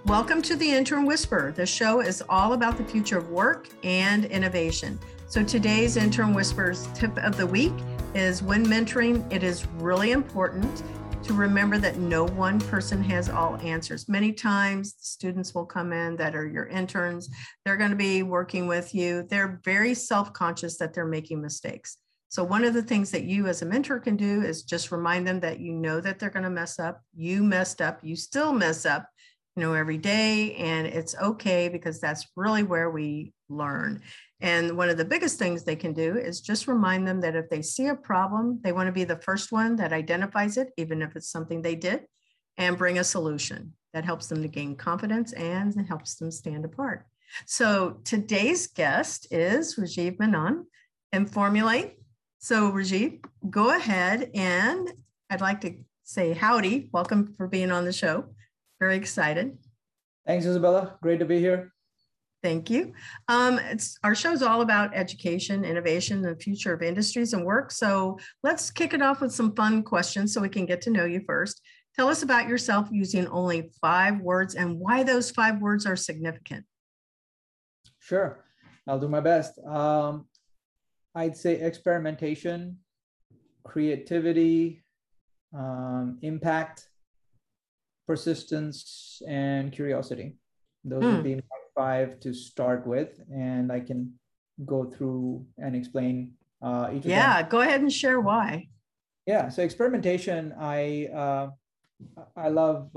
Welcome to the Intern Whisperer. The show is all about the future of work and innovation. So today's Intern Whisperer's tip of the week is when mentoring, it is really important to remember that no one person has all answers. Many times students will come in that are your interns. They're going to be working with you. They're very self-conscious that they're making mistakes. So one of the things that you as a mentor can do is just remind them that you know that they're going to mess up. You messed up. You still mess up, every day, and it's okay because that's really where we learn. And one of the biggest things they can do is just remind them that if they see a problem, they want to be the first one that identifies it, even if it's something they did, and bring a solution that helps them to gain confidence and helps them stand apart. So today's guest is Rajiv Menon and Formulate. So Rajiv, go ahead, and I'd like to say howdy. Welcome for being on the show. Very excited. Thanks, Isabella. Great to be here. Thank you. Our show's all about education, innovation, and the future of industries and work. So let's kick it off with some fun questions so we can get to know you first. Tell us about yourself using only 5 words and why those 5 words are significant. Sure, I'll do my best. I'd say experimentation, creativity, impact, persistence, and curiosity. Those would be my 5 to start with, and I can go through and explain each of them. Yeah, go ahead and share why. Yeah, so experimentation, I love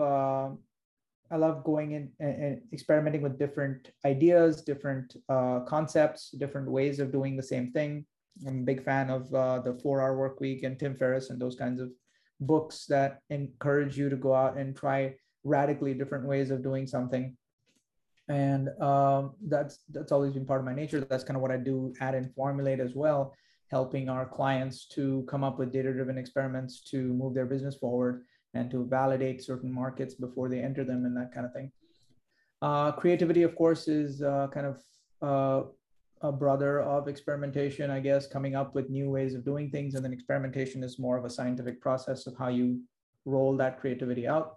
going in and experimenting with different ideas, different concepts, different ways of doing the same thing. I'm a big fan of the 4-Hour Work Week and Tim Ferriss and those kinds of books that encourage you to go out and try radically different ways of doing something. And that's always been part of my nature. That's kind of what I do at Informulate as well, helping our clients to come up with data-driven experiments to move their business forward and to validate certain markets before they enter them and that kind of thing. Creativity, of course, is kind of a brother of experimentation, I guess, coming up with new ways of doing things. And then experimentation is more of a scientific process of how you roll that creativity out.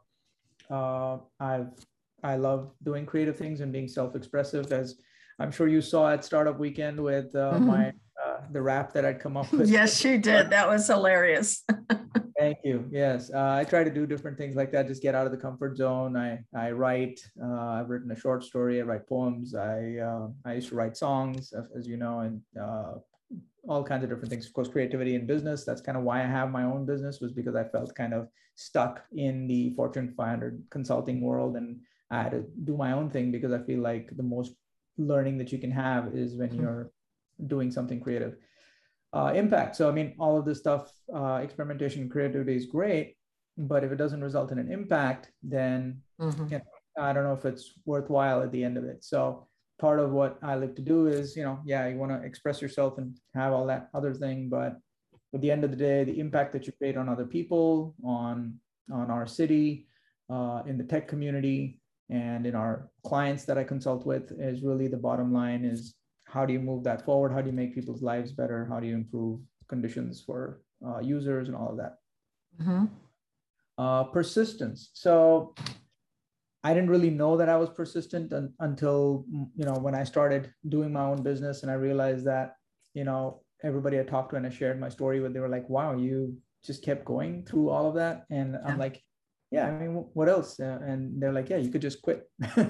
I love doing creative things and being self-expressive, as I'm sure you saw at Startup Weekend with the rap that I'd come up with. Yes, you did. That was hilarious. Thank you. Yes, I try to do different things like that. Just get out of the comfort zone. I write. I've written a short story. I write poems. I used to write songs, as you know, and all kinds of different things. Of course, creativity in business. That's kind of why I have my own business, was because I felt kind of stuck in the Fortune 500 consulting world, and I had to do my own thing because I feel like the most learning that you can have is when you're doing something creative. Impact. So, I mean, all of this stuff, experimentation and creativity is great, but if it doesn't result in an impact, then I don't know if it's worthwhile at the end of it. So part of what I like to do is, you want to express yourself and have all that other thing, but at the end of the day, the impact that you create on other people, on our city, in the tech community, and in our clients that I consult with is really the bottom line. Is how do you move that forward? How do you make people's lives better? How do you improve conditions for users and all of that? Persistence. So I didn't really know that I was persistent until, when I started doing my own business, and I realized that, everybody I talked to and I shared my story with, they were like, wow, you just kept going through all of that. And I'm like, yeah, I mean, what else? And they're like, yeah, you could just quit.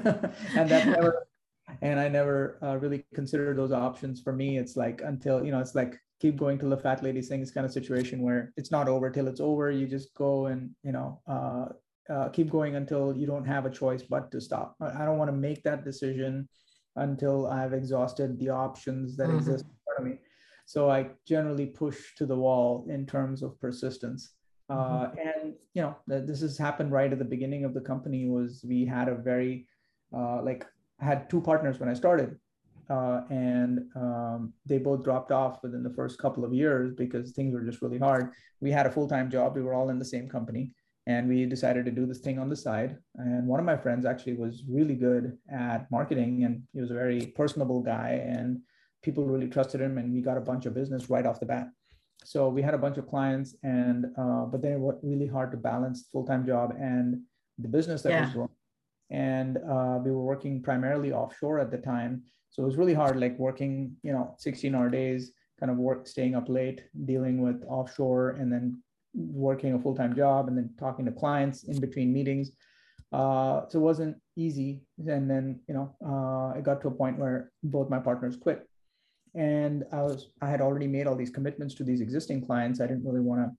And I never really considered those options. For me, it's like until, it's like keep going till the fat lady sings kind of situation where it's not over till it's over. You just go and, keep going until you don't have a choice but to stop. I don't want to make that decision until I've exhausted the options that exist in front of me. So I generally push to the wall in terms of persistence. And, this has happened right at the beginning of the company. Was we had a very, I had 2 partners when I started, and they both dropped off within the first couple of years because things were just really hard. We had a full-time job. We were all in the same company, and we decided to do this thing on the side. And one of my friends actually was really good at marketing, and he was a very personable guy, and people really trusted him, and we got a bunch of business right off the bat. So we had a bunch of clients, and but then it was really hard to balance the full-time job and the business that was growing. and we were working primarily offshore at the time. So it was really hard, like working, 16-hour days, kind of staying up late, dealing with offshore, and then working a full-time job, and then talking to clients in between meetings. So it wasn't easy. And then, it got to a point where both my partners quit. And I had already made all these commitments to these existing clients. I didn't really want to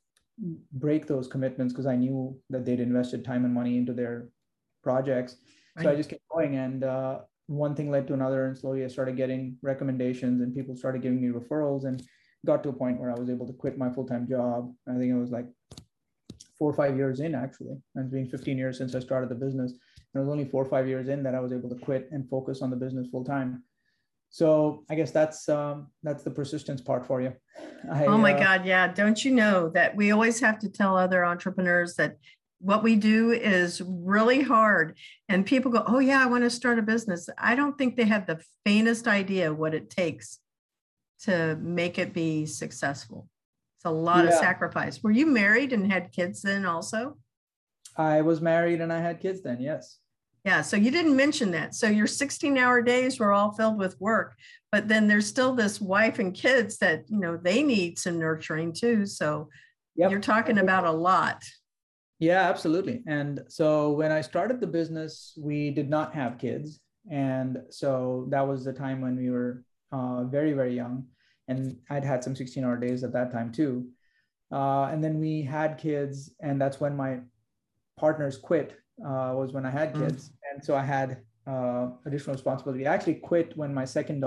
break those commitments because I knew that they'd invested time and money into their projects. Right. So I just kept going, and one thing led to another, and slowly I started getting recommendations, and people started giving me referrals, and got to a point where I was able to quit my full-time job. I think it was like 4 or 5 years in, actually. And it's been 15 years since I started the business. And it was only 4 or 5 years in that I was able to quit and focus on the business full-time. So I guess that's the persistence part for you. Oh my God. Yeah. Don't you know that we always have to tell other entrepreneurs that what we do is really hard, and people go, oh yeah, I want to start a business. I don't think they have the faintest idea what it takes to make it be successful. It's a lot of sacrifice. Were you married and had kids then also? I was married and I had kids then. Yes. Yeah. So you didn't mention that. So your 16-hour days were all filled with work, but then there's still this wife and kids that, they need some nurturing too. So you're talking about a lot. Yeah, absolutely. And so when I started the business, we did not have kids. And so that was the time when we were very, very young. And I'd had some 16-hour days at that time too. And then we had kids, and that's when my partners quit, was when I had kids. And so I had additional responsibility. I actually quit when my second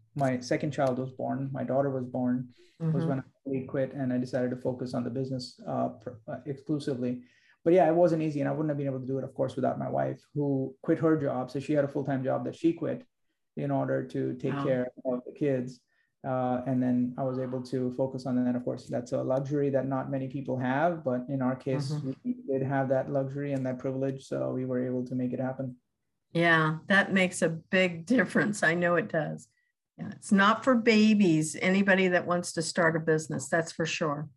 child was born. My daughter was born, was when I really quit, and I decided to focus on the business exclusively. But yeah, it wasn't easy, and I wouldn't have been able to do it, of course, without my wife, who quit her job. So she had a full-time job that she quit in order to take care of the kids. And then I was able to focus on that. Of course, that's a luxury that not many people have, but in our case, we did have that luxury and that privilege. So we were able to make it happen. Yeah, that makes a big difference. I know it does. Yeah, it's not for babies, anybody that wants to start a business, that's for sure.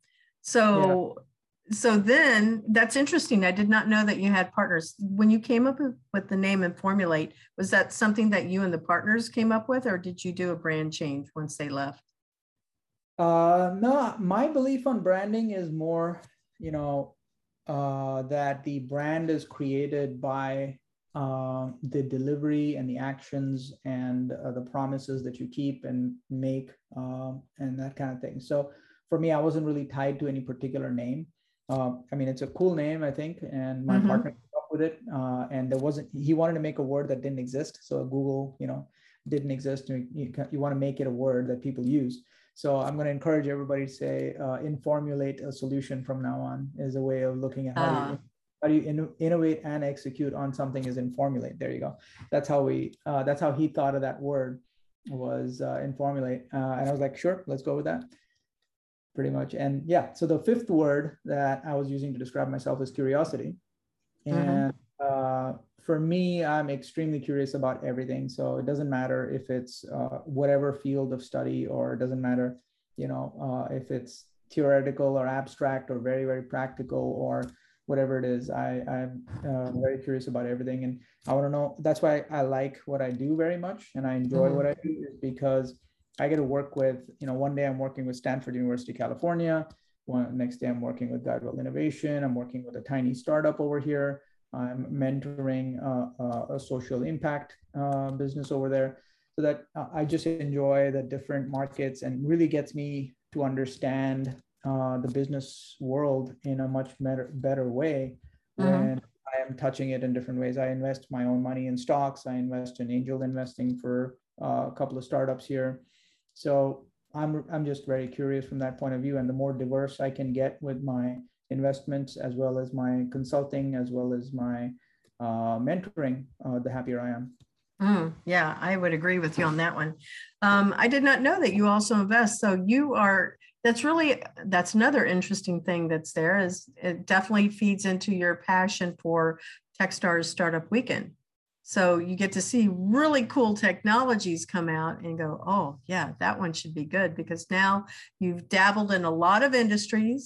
So then that's interesting. I did not know that you had partners. When you came up with the name Informulate, was that something that you and the partners came up with, or did you do a brand change once they left? No, my belief on branding is more, that the brand is created by the delivery and the actions and the promises that you keep and make, and that kind of thing. So for me, I wasn't really tied to any particular name. It's a cool name, I think, and my partner came up with it. And he wanted to make a word that didn't exist. So Google, didn't exist. You want to make it a word that people use. So I'm going to encourage everybody to say, informulate a solution from now on, is a way of looking at how do you innovate and execute on something, is informulate. There you go. That's how he thought of that word, was informulate. And I was like, sure, let's go with that. Pretty much. And yeah, so the fifth word that I was using to describe myself is curiosity. And for me, I'm extremely curious about everything. So it doesn't matter if it's whatever field of study, or it doesn't matter, if it's theoretical or abstract or very, very practical or whatever it is. I'm very curious about everything. And I want to know, that's why I like what I do very much. And I enjoy what I do, is because I get to work with, one day I'm working with Stanford University, California. Next day I'm working with Guidewell Innovation. I'm working with a tiny startup over here. I'm mentoring a social impact business over there. So that I just enjoy the different markets, and really gets me to understand the business world in a much better way. When I am touching it in different ways. I invest my own money in stocks. I invest in angel investing for a couple of startups here. So I'm just very curious from that point of view. And the more diverse I can get with my investments, as well as my consulting, as well as my mentoring, the happier I am. Yeah, I would agree with you on that one. I did not know that you also invest. So that's another interesting thing that's there, is it definitely feeds into your passion for Techstars Startup Weekend. So you get to see really cool technologies come out and go, oh yeah, that one should be good, because now you've dabbled in a lot of industries.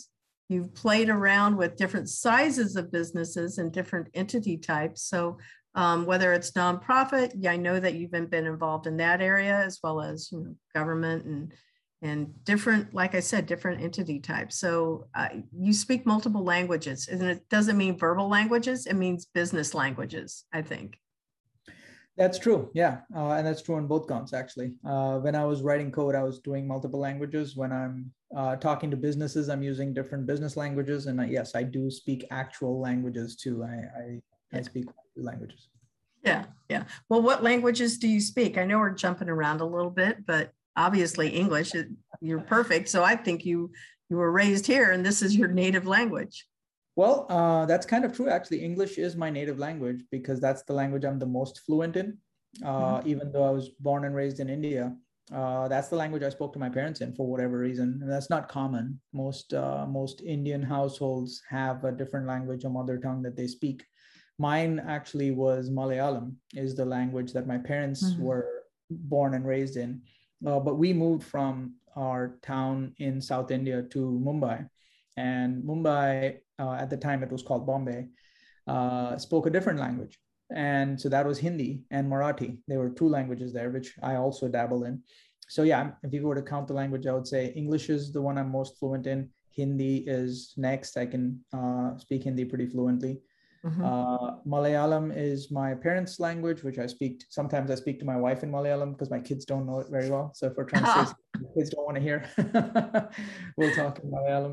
you've played around with different sizes of businesses and different entity types. So whether it's nonprofit, yeah, I know that you've been involved in that area, as well as government and different, like I said, different entity types. So you speak multiple languages, and it doesn't mean verbal languages, it means business languages, I think. That's true. Yeah. And that's true on both counts, actually. When I was writing code, I was doing multiple languages. When I'm talking to businesses, I'm using different business languages. And yes, I do speak actual languages too. I speak languages. Yeah. Yeah. Well, what languages do you speak? I know we're jumping around a little bit, but obviously English, you're perfect. So I think you were raised here and this is your native language. Well, that's kind of true. Actually, English is my native language because that's the language I'm the most fluent in. Even though I was born and raised in India, that's the language I spoke to my parents in for whatever reason. And that's not common. Most Indian households have a different language, a mother tongue that they speak. Mine actually was Malayalam, is the language that my parents were born and raised in. But we moved from our town in South India to Mumbai. And Mumbai, at the time it was called Bombay, spoke a different language. And so that was Hindi and Marathi. There were two languages there, which I also dabble in. So yeah, if you were to count the language, I would say English is the one I'm most fluent in. Hindi is next. I can speak Hindi pretty fluently. Malayalam is my parents' language, which I speak. Sometimes I speak to my wife in Malayalam because my kids don't know it very well. So if we're trying to say something kids don't want to hear, we'll talk in Malayalam.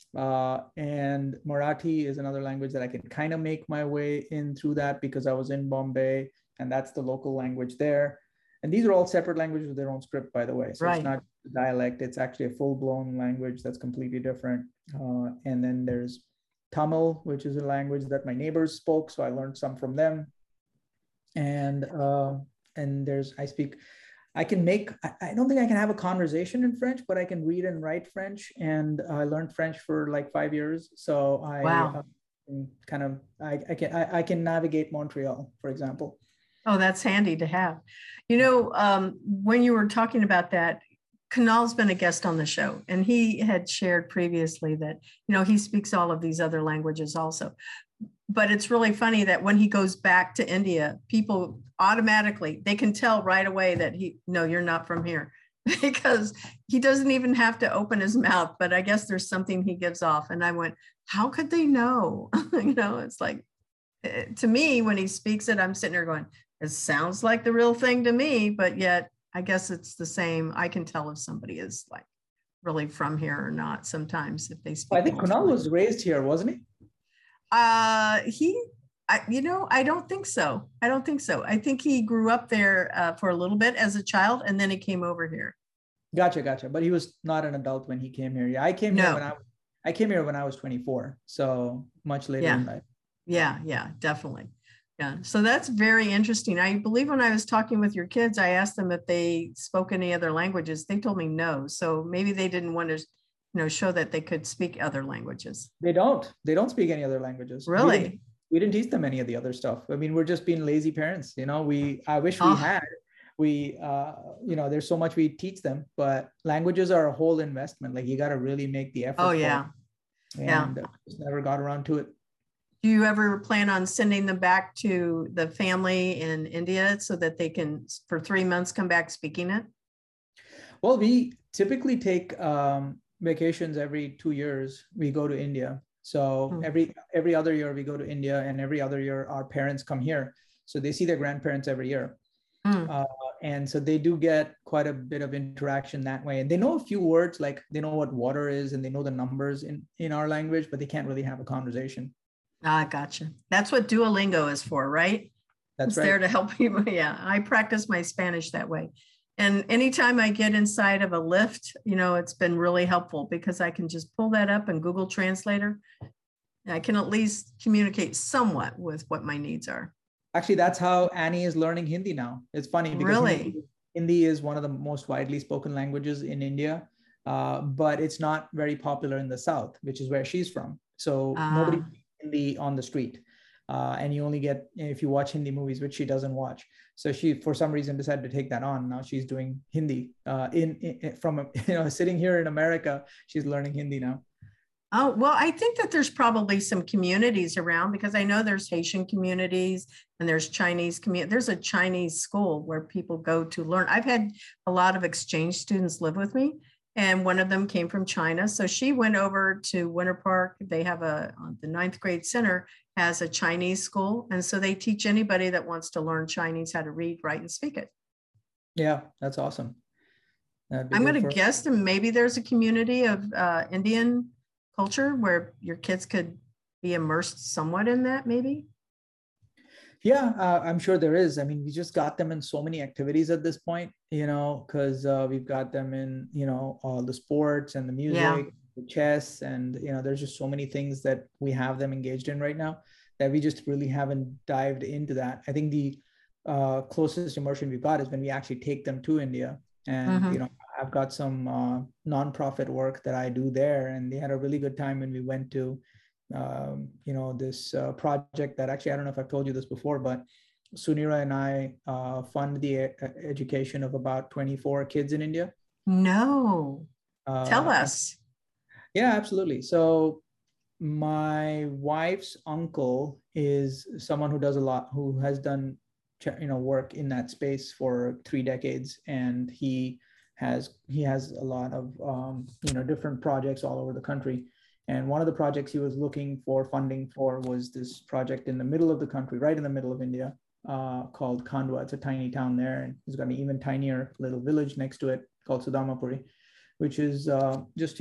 And Marathi is another language that I can kind of make my way in through that because I was in Bombay and that's the local language there. And these are all separate languages with their own script, by the way. So It's not a dialect. It's actually a full-blown language that's completely different. And then there's Tamil, which is a language that my neighbors spoke. So I learned some from them. And I don't think I can have a conversation in French, but I can read and write French. And I learned French for like 5 years. So I can navigate Montreal, for example. Oh, that's handy to have. When you were talking about that, Kunal's been a guest on the show, and he had shared previously that, he speaks all of these other languages also. But it's really funny that when he goes back to India, people automatically, they can tell right away that you're not from here, because he doesn't even have to open his mouth, but I guess there's something he gives off. And I went, how could they know? It's like, to me, when he speaks it, I'm sitting there going, it sounds like the real thing to me, but yet I guess it's the same. I can tell if somebody is like really from here or not sometimes if they speak. I think Kunal was raised here, wasn't he? I don't think so. I think he grew up there for a little bit as a child, and then he came over here. Gotcha. But he was not an adult when he came here. Yeah, I came here when I was 24, so much later in life. Yeah, definitely. Yeah, so that's very interesting. I believe when I was talking with your kids, I asked them if they spoke any other languages. They told me no. So maybe they didn't want to, show that they could speak other languages. They don't speak any other languages. Really? We didn't teach them any of the other stuff. I mean, we're just being lazy parents. I wish we had. There's so much we teach them, but languages are a whole investment. Like, you got to really make the effort. Oh yeah. Just never got around to it. Do you ever plan on sending them back to the family in India so that they can, for 3 months, come back speaking it? Well, we typically take vacations every 2 years. We go to India. So every other year we go to India, and every other year our parents come here. So they see their grandparents every year. And so they do get quite a bit of interaction that way. And they know a few words, like they know what water is and they know the numbers in our language, but they can't really have a conversation. Gotcha. That's what Duolingo is for, right? That's right. It's there to help people. Yeah, I practice my Spanish that way. And anytime I get inside of a lift, it's been really helpful because I can just pull that up in Google Translator. I can at least communicate somewhat with what my needs are. Actually, that's how Annie is learning Hindi now. It's funny because really? Hindi is one of the most widely spoken languages in India, but it's not very popular in the South, which is where she's from. So nobody Hindi on the street, and you only get if you watch Hindi movies, which she doesn't watch. So she, for some reason, decided to take that on. Now she's doing Hindi from sitting here in America. She's learning Hindi now. Oh, well, I think that there's probably some communities around because I know there's Haitian communities and there's Chinese community. There's a Chinese school where people go to learn. I've had a lot of exchange students live with me, and one of them came from China. So she went over to Winter Park. They have the ninth grade center has a Chinese school. And so they teach anybody that wants to learn Chinese how to read, write, and speak it. Yeah, that's awesome. That'd be I'm good going to for. guess that maybe there's a community of Indian culture where your kids could be immersed somewhat in that, maybe? Yeah, I'm sure there is. I mean, we just got them in so many activities at this point, because we've got them in, all the sports and the Yeah. music, the chess, and, there's just so many things that we have them engaged in right now that we just really haven't dived into that. I think the closest immersion we've got is when we actually take them to India. And, Mhm. I've got some nonprofit work that I do there, and they had a really good time when we went to this project that actually, I don't know if I've told you this before, but Sunira and I fund the education of about 24 kids in India. No. Tell And us. yeah, absolutely. So my wife's uncle is someone who does a lot, who has done, work in that space for 3 decades. And he has a lot of, different projects all over the country. And one of the projects he was looking for funding for was this project in the middle of the country, right in the middle of India, called Khandwa. It's a tiny town there, and he's got an even tinier little village next to it called Sudamapuri, which is just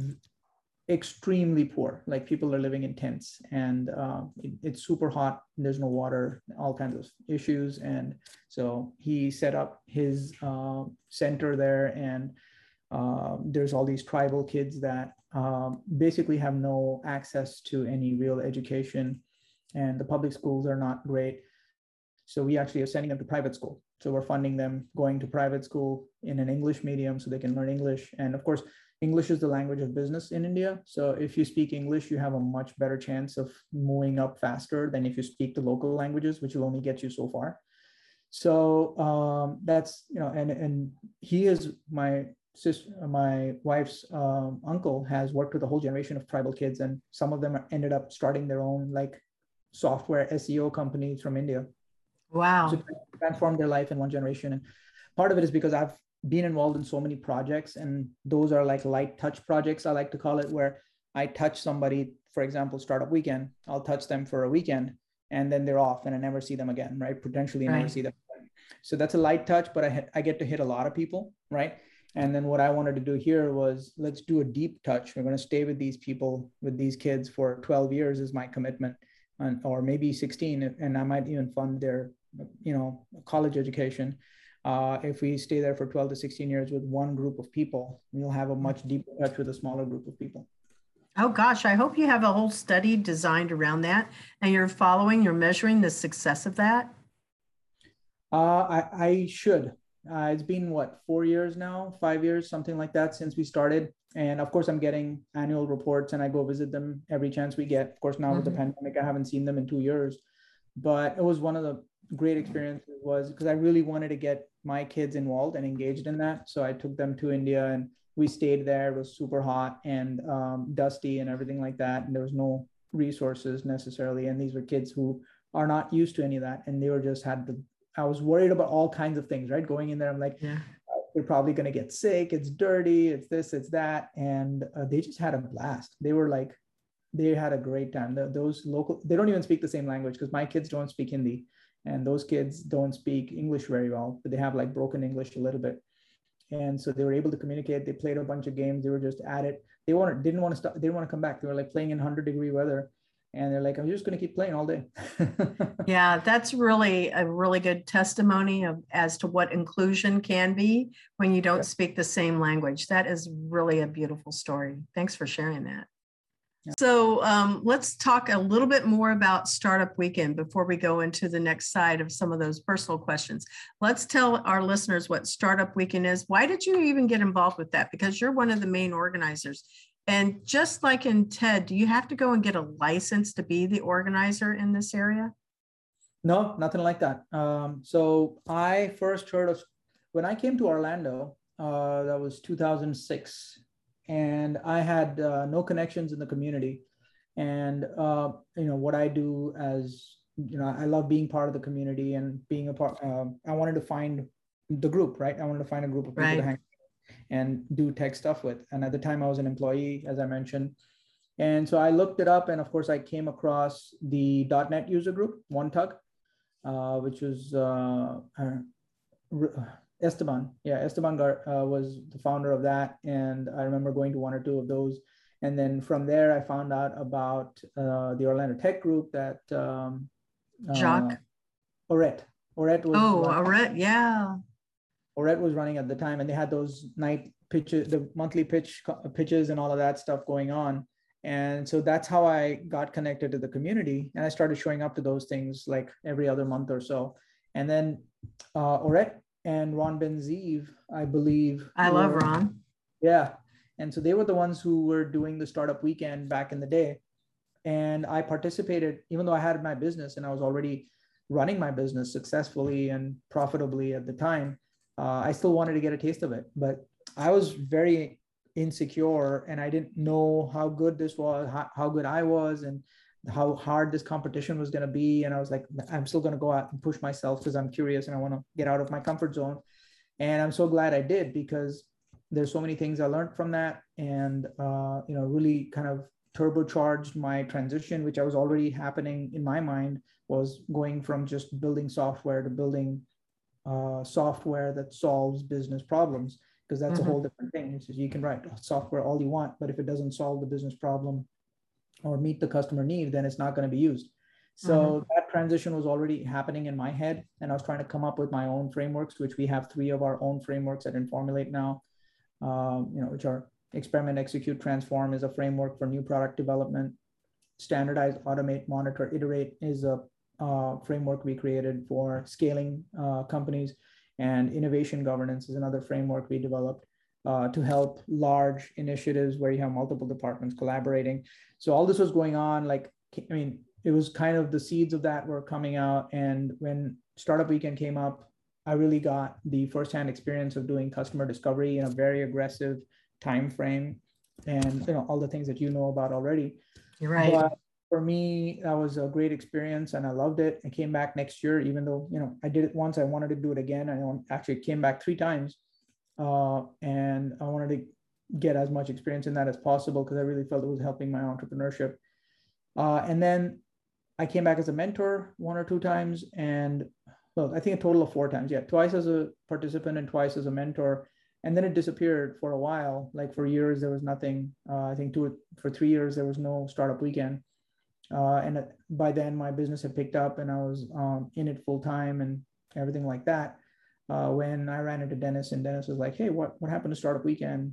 extremely poor. Like, people are living in tents, and it's super hot. There's no water, all kinds of issues. And so he set up his center there, and there's all these tribal kids that basically have no access to any real education, and the public schools are not great. So we actually are sending them to private school. So we're funding them going to private school in an English medium so they can learn English. And of course, English is the language of business in India. So if you speak English, you have a much better chance of moving up faster than if you speak the local languages, which will only get you so far. So that's, and he is my wife's uncle has worked with a whole generation of tribal kids, and some of them ended up starting their own like software SEO companies from India. So Wow. transformed their life in one generation. And part of it is because I've been involved in so many projects, and those are like light touch projects, I like to call it, where I touch somebody, for example, Startup Weekend, I'll touch them for a weekend and then they're off and I never see them again, right? Potentially never Right. see them again. So that's a light touch, but I get to hit a lot of people, right? And then what I wanted to do here was, let's do a deep touch. We're going to stay with these people, with these kids for 12 years is my commitment, or maybe 16, and I might even fund their college education. If we stay there for 12 to 16 years with one group of people, we'll have a much deeper touch with a smaller group of people. Oh gosh, I hope you have a whole study designed around that and you're measuring the success of that. I should. It's been what, 4 years now, 5 years, something like that, since we started. And of course, I'm getting annual reports and I go visit them every chance we get. Of course, now with the pandemic, I haven't seen them in 2 years. But it was one of the great experiences, was because I really wanted to get my kids involved and engaged in that. So I took them to India and we stayed there. It was super hot and dusty and everything like that. And there was no resources necessarily. And these were kids who are not used to any of that. And they were just I was worried about all kinds of things, right? Going in there, I'm like, Yeah. They're probably going to get sick. It's dirty. It's this, it's that. And they just had a blast. They had a great time. Those local, they don't even speak the same language because my kids don't speak Hindi and those kids don't speak English very well, but they have like broken English a little bit. And so they were able to communicate. They played a bunch of games. They were just at it. Didn't want to stop. They didn't want to come back. They were like playing in 100-degree weather. And they're like, I'm just going to keep playing all day. Yeah, that's really a really good testimony of as to what inclusion can be when you don't speak the same language. That is really a beautiful story. Thanks for sharing that. Yeah. So let's talk a little bit more about Startup Weekend before we go into the next side of some of those personal questions. Let's tell our listeners what Startup Weekend is. Why did you even get involved with that? Because you're one of the main organizers. And just like in TED, do you have to go and get a license to be the organizer in this area? No, nothing like that. So I first heard of, when I came to Orlando, that was 2006. and I had no connections in the community. And what I do as I love being part of the community and being a part. I wanted to find the group, right? I wanted to find a group of people to hang and do tech stuff with. And at the time, I was an employee, as I mentioned. And so I looked it up, and of course, I came across the .NET user group, OneTug, which was Esteban. Yeah, Esteban was the founder of that, and I remember going to one or two of those. And then from there, I found out about the Orlando Tech Group that Jacques Oret was. Oh, Oret, yeah. Oret was running at the time, and they had those night pitches, the monthly pitches, and all of that stuff going on. And so that's how I got connected to the community, and I started showing up to those things like every other month or so. And then Oret and Ron Ben-Zeev, I believe. I love Ron. Yeah. And so they were the ones who were doing the startup weekend back in the day. And I participated, even though I had my business and I was already running my business successfully and profitably at the time. I still wanted to get a taste of it, but I was very insecure and I didn't know how good this was, how good I was, and how hard this competition was going to be. And I was like, I'm still going to go out and push myself because I'm curious and I want to get out of my comfort zone. And I'm so glad I did, because there's so many things I learned from that, and really kind of turbocharged my transition, which I was already happening in my mind, was going from just building software to building software that solves business problems, because that's a whole different thing. So you can write software all you want, but if it doesn't solve the business problem or meet the customer need, then it's not going to be used. So that transition was already happening in my head, and I was trying to come up with my own frameworks, which we have 3 of our own frameworks at Informulate now, which are Experiment, Execute, Transform is a framework for new product development. Standardize, Automate, Monitor, Iterate is a framework we created for scaling companies. And Innovation Governance is another framework we developed to help large initiatives where you have multiple departments collaborating. So all this was going on, it was kind of the seeds of that were coming out. And when Startup Weekend came up, I really got the firsthand experience of doing customer discovery in a very aggressive time frame, and all the things that you know about already. You're right. But for me, that was a great experience, and I loved it. I came back next year, even though I did it once. I wanted to do it again. I actually came back 3 times, and I wanted to get as much experience in that as possible, because I really felt it was helping my entrepreneurship. And then I came back as a mentor 1 or 2 times, and I think a total of 4 times. Yeah, twice as a participant and twice as a mentor. And then it disappeared for a while. Like for years, there was nothing. I think for 3 years, there was no Startup Weekend. And by then, my business had picked up, and I was in it full time and everything like that. When I ran into Dennis, and Dennis was like, "Hey, what happened to Startup Weekend?"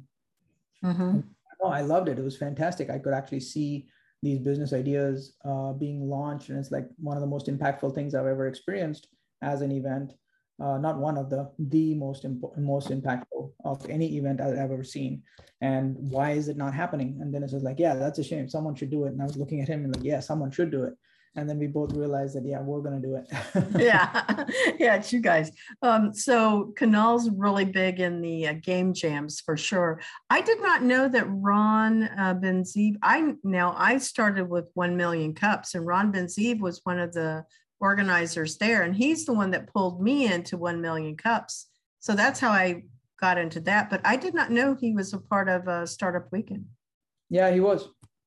Oh, I loved it. It was fantastic. I could actually see these business ideas being launched, and it's like one of the most impactful things I've ever experienced as an event. Not one of the most impactful of any event I've ever seen. And why is it not happening? And Dennis was like, "Yeah, that's a shame. Someone should do it." And I was looking at him and like, "Yeah, someone should do it." And then we both realized that, yeah, we're going to do it. Yeah, it's you guys. So Kunal's really big in the game jams for sure. I did not know that Ron Ben-Zeev, I started with 1 Million Cups, and Ron Ben-Zeev was one of the organizers there, and he's the one that pulled me into 1 Million Cups. So that's how I got into that. But I did not know he was a part of Startup Weekend. Yeah, he was.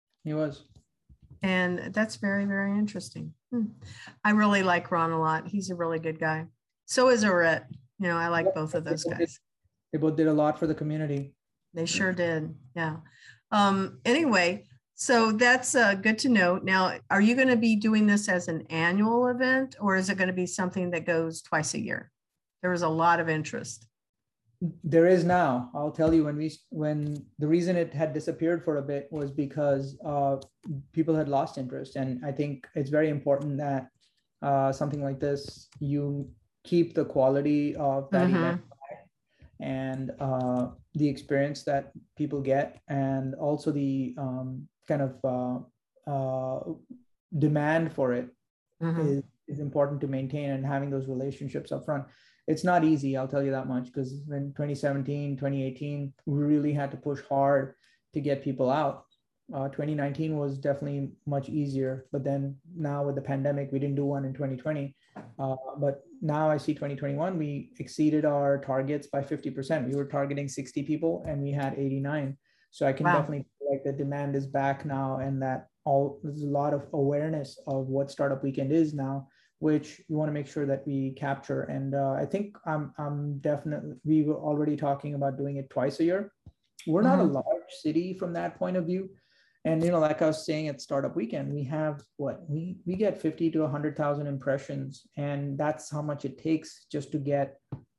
And that's very, very interesting. I really like Ron a lot. He's a really good guy. So is Oret. I like both of those guys. They both did a lot for the community. They sure did. Yeah. Anyway, so that's good to know. Now, are you going to be doing this as an annual event, or is it going to be something that goes twice a year? There was a lot of interest. There is now. I'll tell you, when the reason it had disappeared for a bit was because people had lost interest. And I think it's very important that something like this, you keep the quality of that event and the experience that people get, and also the kind of demand for it is important to maintain, and having those relationships up front. It's not easy, I'll tell you that much, because in 2017, 2018, we really had to push hard to get people out. 2019 was definitely much easier, but then now with the pandemic, we didn't do one in 2020. But now I see 2021, we exceeded our targets by 50%. We were targeting 60 people and we had 89. So I can definitely feel like the demand is back now, and that there's a lot of awareness of what Startup Weekend is now, which we want to make sure that we capture. And I think I'm definitely, we were already talking about doing it twice a year. We're not a large city from that point of view. And, like I was saying at Startup Weekend, we have we get 50 to 100,000 impressions. And that's how much it takes just to get,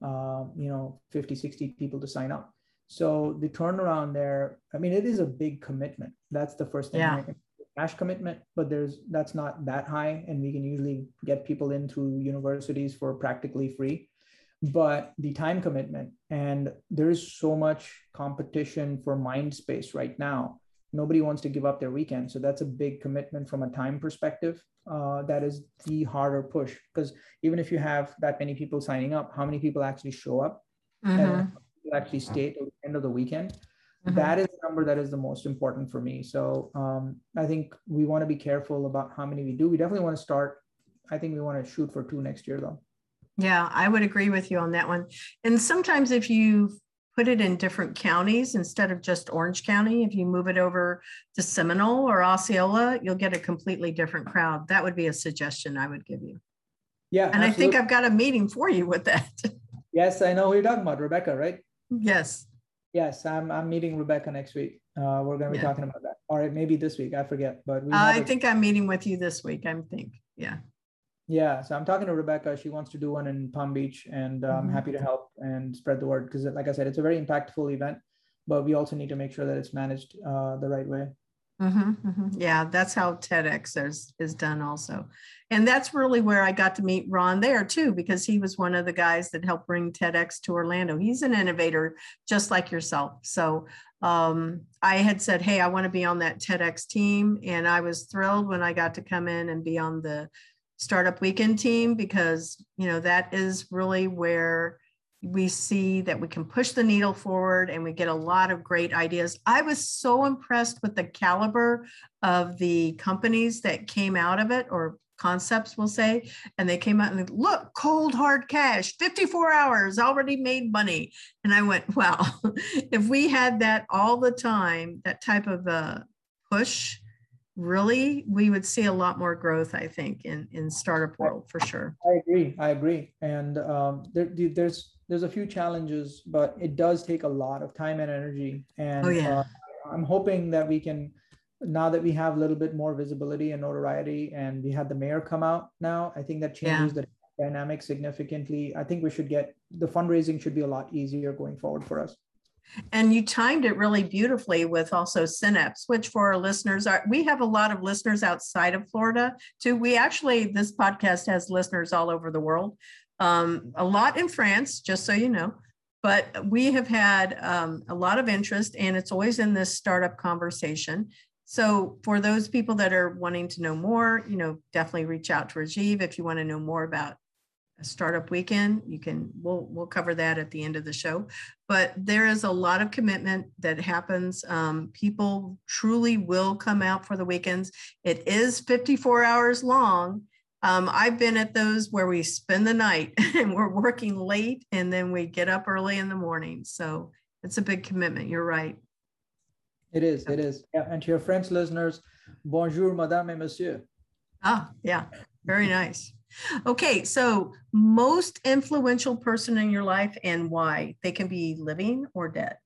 50, 60 people to sign up. So the turnaround there, I mean, it is a big commitment. That's the first thing. Yeah. Cash commitment, but that's not that high. And we can usually get people in through universities for practically free. But the time commitment, and there is so much competition for mind space right now. Nobody wants to give up their weekend. So that's a big commitment from a time perspective. That is the harder push, because even if you have that many people signing up, how many people actually show up and actually stay till the end of the weekend? That is the number that is the most important for me. So I think we want to be careful about how many we do. We definitely want to start. I think we want to shoot for 2 next year, though. Yeah, I would agree with you on that one. And sometimes if you put it in different counties instead of just Orange County, if you move it over to Seminole or Osceola, you'll get a completely different crowd. That would be a suggestion I would give you. Yeah. And absolutely. I think I've got a meeting for you with that. Yes, I know who you're talking about, Rebecca, right? Yes. Yes, I'm meeting Rebecca next week. We're going to be talking about that. Or maybe this week, I forget. But I think I'm meeting with you this week, yeah. Yeah, so I'm talking to Rebecca. She wants to do one in Palm Beach, and I'm happy to help and spread the word, because like I said, it's a very impactful event, but we also need to make sure that it's managed the right way. Yeah, that's how TEDx is done also. And that's really where I got to meet Ron there too, because he was one of the guys that helped bring TEDx to Orlando. He's an innovator just like yourself. So I had said, hey, I want to be on that TEDx team. And I was thrilled when I got to come in and be on the Startup Weekend team, because, that is really where we see that we can push the needle forward and we get a lot of great ideas. I was so impressed with the caliber of the companies that came out of it, or concepts, we'll say, and they came out and look, cold hard cash, 54 hours, already made money. And I went, wow, if we had that all the time, that type of push, really, we would see a lot more growth, I think, in startup world for sure. I agree. And there's a few challenges, but it does take a lot of time and energy. And I'm hoping that we can, now that we have a little bit more visibility and notoriety, and we had the mayor come out now, I think that changes the dynamic significantly. I think the fundraising should be a lot easier going forward for us. And you timed it really beautifully with also Synapse, which for our listeners, we have a lot of listeners outside of Florida too. This podcast has listeners all over the world, a lot in France, just so you know, but we have had a lot of interest, and it's always in this startup conversation. So for those people that are wanting to know more, definitely reach out to Rajiv if you want to know more about a Startup Weekend. We'll cover that at the end of the show, but there is a lot of commitment that happens. People truly will come out for the weekends. It is 54 hours long. I've been at those where we spend the night and we're working late, and then we get up early in the morning. So it's a big commitment. You're right. It is. Yeah. And to your French listeners, bonjour, madame et monsieur. Ah, yeah. Very nice. Okay, so most influential person in your life and why? They can be living or dead.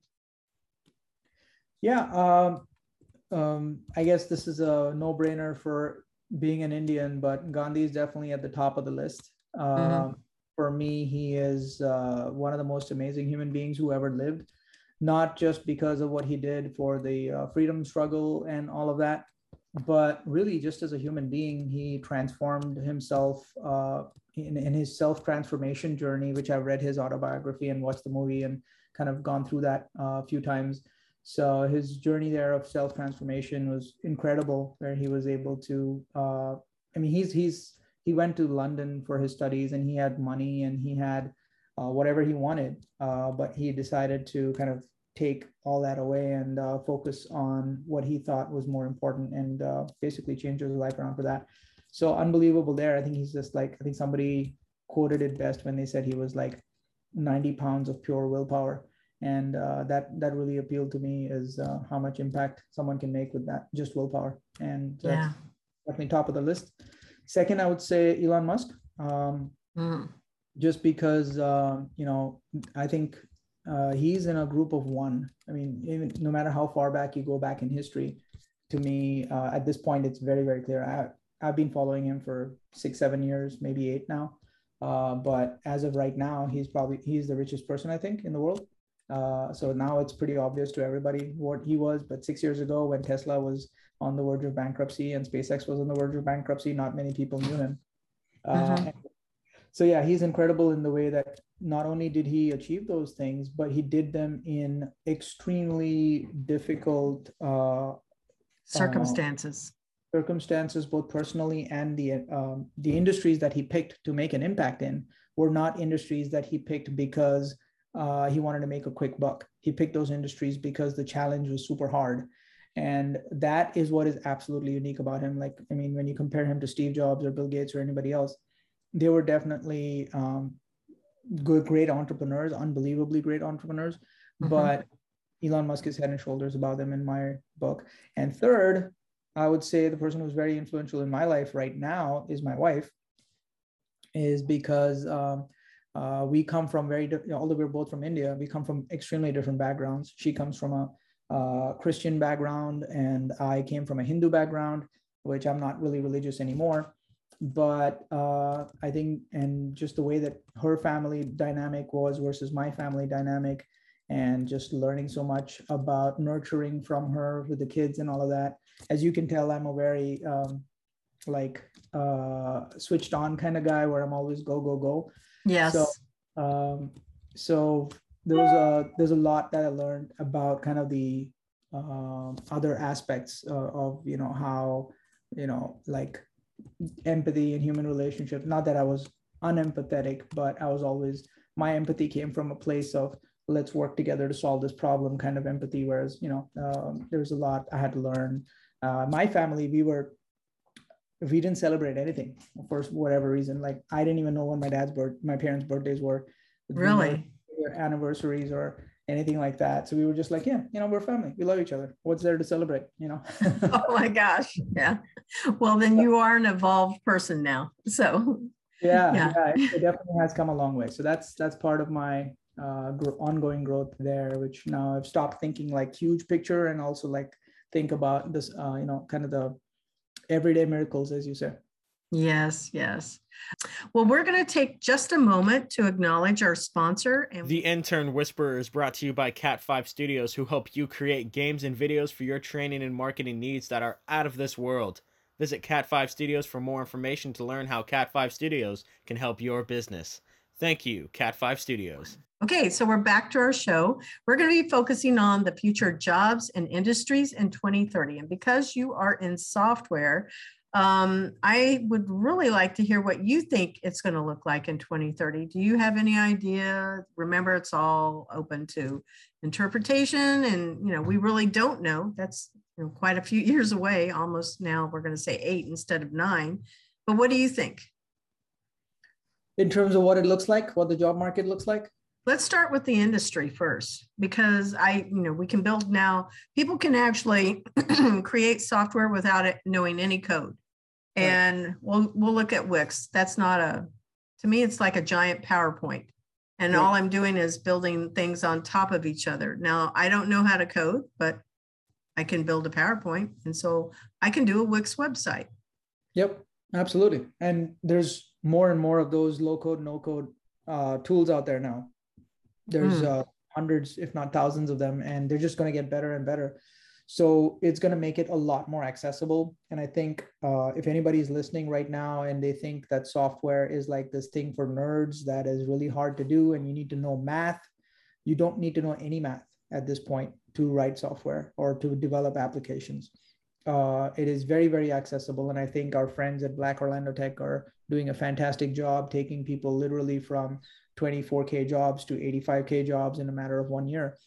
Yeah, I guess this is a no-brainer for being an Indian, but Gandhi is definitely at the top of the list. For me, he is one of the most amazing human beings who ever lived, not just because of what he did for the freedom struggle and all of that, but really just as a human being. He transformed himself in his self-transformation journey, which I've read his autobiography and watched the movie and kind of gone through that a few times. So his journey there of self-transformation was incredible, where he was able to, he went to London for his studies, and he had money and he had whatever he wanted, but he decided to kind of take all that away and focus on what he thought was more important, and basically change his life around for that. So unbelievable there. I think he's just like, I think somebody quoted it best when they said he was like 90 pounds of pure willpower. And that really appealed to me, is how much impact someone can make with that, just willpower. And that's definitely top of the list. Second, I would say Elon Musk. Just because, I think he's in a group of one. I mean, even, no matter how far back you go back in history, to me, at this point, it's very, very clear. I've been following him for 6-7 years, maybe 8 now. But as of right now, he's the richest person, I think, in the world. So now it's pretty obvious to everybody what he was. But 6 years ago, when Tesla was on the verge of bankruptcy and SpaceX was on the verge of bankruptcy, not many people knew him. So yeah, he's incredible in the way that not only did he achieve those things, but he did them in extremely difficult circumstances, both personally, and the industries that he picked to make an impact in were not industries that he picked because he wanted to make a quick buck. He picked those industries because the challenge was super hard. And that is what is absolutely unique about him. Like, I mean, when you compare him to Steve Jobs or Bill Gates or anybody else, they were definitely great entrepreneurs, unbelievably great entrepreneurs. But Elon Musk is head and shoulders above them in my book. And third, I would say the person who's very influential in my life right now is my wife, is because we come from although we're both from India, we come from extremely different backgrounds. She comes from a Christian background, and I came from a Hindu background, which I'm not really religious anymore. But I think, and just the way that her family dynamic was versus my family dynamic, and just learning so much about nurturing from her with the kids and all of that. As you can tell, I'm a very switched on kind of guy, where I'm always go, go, go. Yes. So there's a lot that I learned about kind of the other aspects of, how, like empathy and human relationships. Not that I was unempathetic, but I was always, my empathy came from a place of let's work together to solve this problem kind of empathy. Whereas, there's a lot I had to learn. My family, we didn't celebrate anything for whatever reason. Like, I didn't even know when my parents' birthdays were. Really? Their anniversaries or anything like that. So we were just like, yeah, we're family. We love each other. What's there to celebrate, Oh my gosh. Yeah. Well, then you are an evolved person now. So yeah, it definitely has come a long way. So that's part of my ongoing growth there, which now I've stopped thinking like huge picture, and also like think about this, kind of the everyday miracles, as you said. Yes. Well, we're going to take just a moment to acknowledge our sponsor. The Intern Whisperer is brought to you by Cat5 Studios, who help you create games and videos for your training and marketing needs that are out of this world. Visit Cat5 Studios for more information to learn how Cat5 Studios can help your business. Thank you, Cat5 Studios. Okay, so we're back to our show. We're going to be focusing on the future jobs and industries in 2030. And because you are in software, I would really like to hear what you think it's going to look like in 2030. Do you have any idea? Remember, it's all open to interpretation, and we really don't know. That's quite a few years away. Almost now, we're going to say 8 instead of 9. But what do you think? In terms of what it looks like, what the job market looks like? Let's start with the industry first, because we can build now. People can actually create software without it knowing any code. Right. And we'll look at Wix. That's not to me, it's like a giant PowerPoint. And all I'm doing is building things on top of each other. Now, I don't know how to code, but I can build a PowerPoint. And so I can do a Wix website. Yep, absolutely. And there's more and more of those low code, no code tools out there now. There's hundreds, if not thousands of them, and they're just going to get better and better. So it's going to make it a lot more accessible. And I think if anybody's listening right now and they think that software is like this thing for nerds that is really hard to do and you need to know math, you don't need to know any math at this point to write software or to develop applications. It is very, very accessible. And I think our friends at Black Orlando Tech are doing a fantastic job taking people literally from 24K jobs to 85K jobs in a matter of 1 year.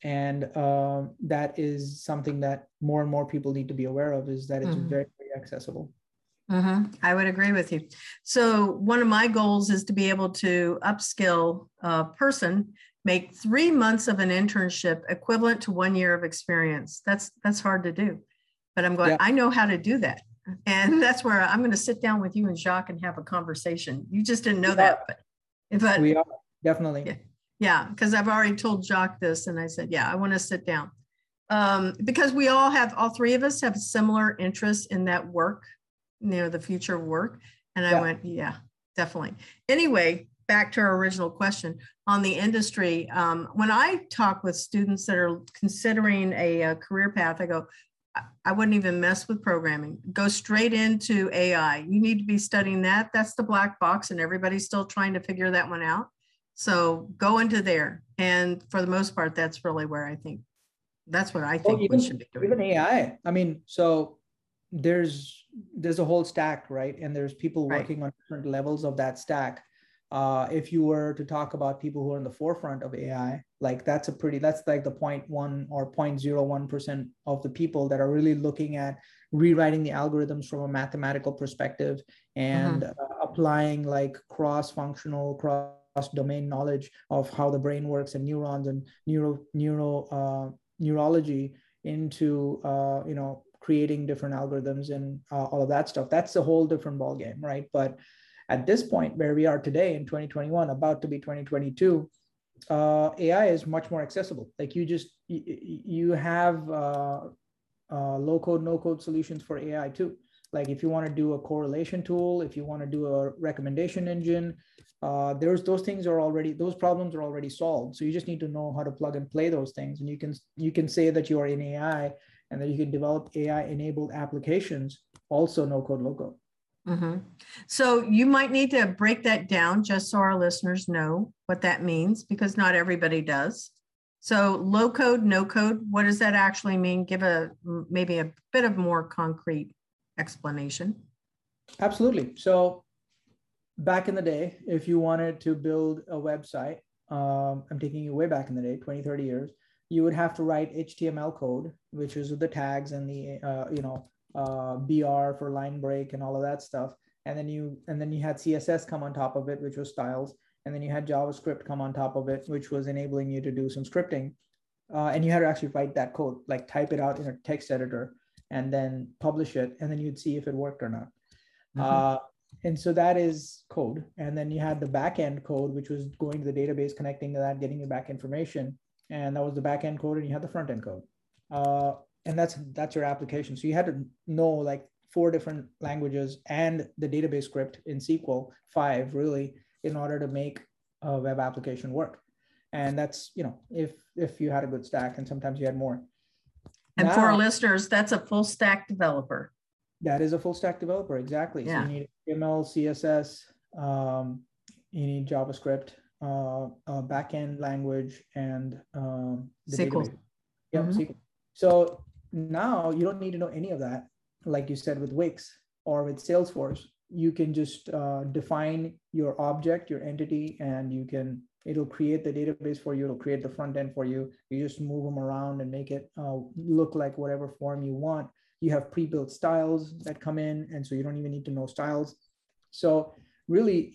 And that is something that more and more people need to be aware of, is that it's very, very accessible. I would agree with you. So one of my goals is to be able to upskill a person, make 3 months of an internship equivalent to 1 year of experience. That's hard to do, but I'm going, Yeah. I know how to do that. And that's where I'm going to sit down with you and Jacques and have a conversation. You just didn't know that, but we are definitely. Yeah, because I've already told Jacques this, and I said, yeah, I want to sit down. Because all three of us have similar interests in that work, the future of work. And I went, yeah, definitely. Anyway, back to our original question on the industry. When I talk with students that are considering a career path, I go, I wouldn't even mess with programming. Go straight into AI. You need to be studying that. That's the black box, and everybody's still trying to figure that one out. So go into there. And for the most part, that's really where I think, that's what I think we should be doing. Even AI. I mean, so there's a whole stack, right? And there's people working on different levels of that stack. If you were to talk about people who are in the forefront of AI, like that's like the 0.1 or 0.01% of the people that are really looking at rewriting the algorithms from a mathematical perspective and applying like cross-functional, cross-domain knowledge of how the brain works and neurons and neurology into creating different algorithms and all of that stuff. That's a whole different ballgame, right? But at this point where we are today in 2021, about to be 2022, AI is much more accessible. Like you have low code, no code solutions for AI too. Like if you want to do a correlation tool, if you want to do a recommendation engine, those problems are already solved. So you just need to know how to plug and play those things. And you can say that you are in AI and that you can develop AI enabled applications, also no code, low code. So you might need to break that down just so our listeners know what that means, because not everybody does. So low code, no code, what does that actually mean? Give maybe a bit of more concrete explanation. Absolutely. So back in the day, if you wanted to build a website, I'm taking you way back in the day, 20, 30 years, you would have to write HTML code, which is the tags and the, BR for line break and all of that stuff. And then you had CSS come on top of it, which was styles. And then you had JavaScript come on top of it, which was enabling you to do some scripting. And you had to actually write that code, like type it out in a text editor and then publish it. And then you'd see if it worked or not. And so that is code. And then you had the backend code, which was going to the database, connecting to that, getting you back information. And that was the backend code, and you had the front end code. And that's your application. So you had to know like 4 different languages and the database script in SQL, 5 really, in order to make a web application work. And that's, if you had a good stack, and sometimes you had more. And now, for our listeners, that's a full stack developer. That is a full stack developer, exactly. Yeah. So you need HTML, CSS, you need JavaScript, a backend language, and the SQL. Database. Yep, SQL. So now you don't need to know any of that. Like you said with Wix or with Salesforce, you can just define your object, your entity, and it'll create the database for you. It'll create the front end for you. You just move them around and make it look like whatever form you want. You have pre-built styles that come in, and so you don't even need to know styles. So really,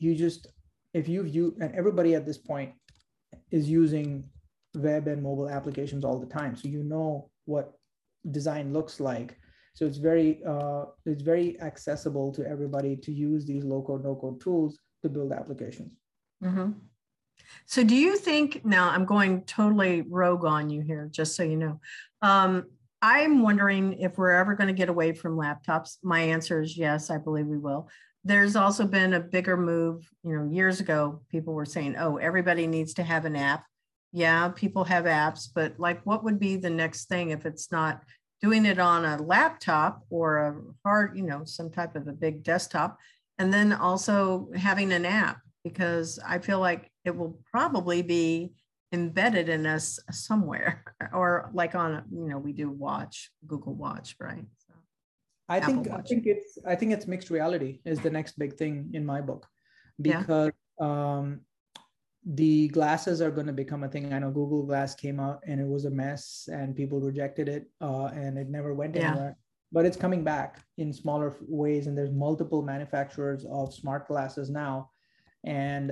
and everybody at this point is using web and mobile applications all the time. So you know what design looks like. So it's very accessible to everybody to use these low-code, no-code tools to build applications. So do you think, now I'm going totally rogue on you here, just so you know. I'm wondering if we're ever going to get away from laptops. My answer is yes, I believe we will. There's also been a bigger move, years ago, people were saying, oh, everybody needs to have an app. Yeah, people have apps, but like, what would be the next thing if it's not doing it on a laptop or a hard, some type of a big desktop, and then also having an app, because I feel like it will probably be embedded in us somewhere, or like on, we do Google Watch, right? So, I think it's mixed reality is the next big thing in my book, because the glasses are going to become a thing. I know Google Glass came out and it was a mess and people rejected it and it never went anywhere. But it's coming back in smaller ways, and there's multiple manufacturers of smart glasses now. And